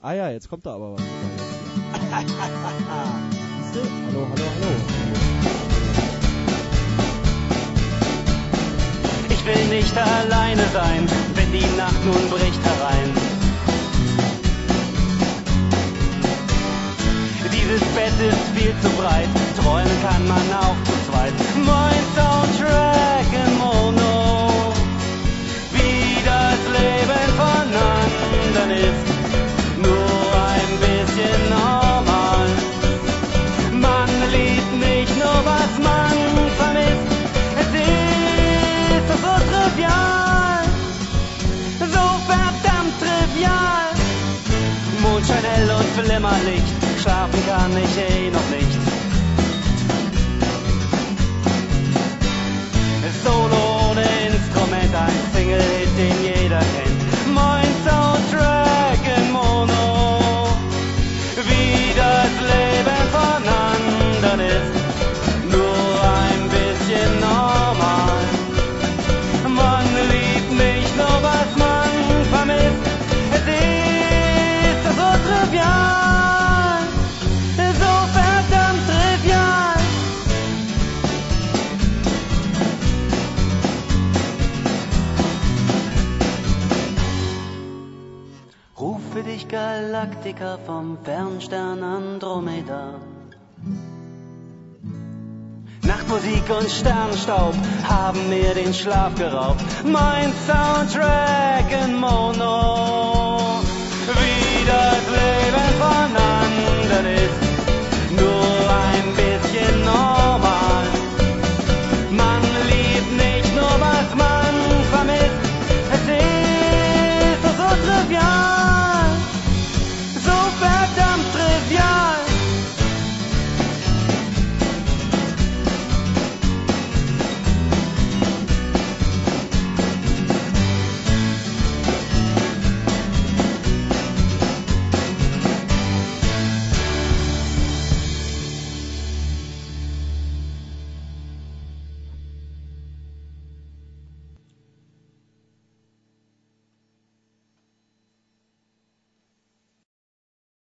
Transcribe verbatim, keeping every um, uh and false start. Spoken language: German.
Ah ja, jetzt kommt da aber was. Siehst du? Hallo, hallo, hallo. Ich will nicht alleine sein, wenn die Nacht nun bricht herein. Dieses Bett ist viel zu breit, träumen kann man auch zu zweit. Mein Soundtrack in Mono, wie das Leben von anderen ist, nur ein bisschen normal. Man liebt nicht nur, was man vermisst, es ist doch so trivial, so verdammt trivial. Mondschein hell und Flimmerlicht, schlafen kann ich eh noch nicht. Solo ohne Instrument, ein Single-Hit, den jeder kennt. Mein Soundtrack in Mono, wie das Leben von anderen ist, nur ein bisschen normal. Man liebt nicht nur, was man vermisst, es ist doch so trivial, so verdammt trivial. Rufe dich Galaktiker vom Fernstern Andromeda. Nachtmusik und Sternstaub haben mir den Schlaf geraubt. Mein Soundtrack in Mono,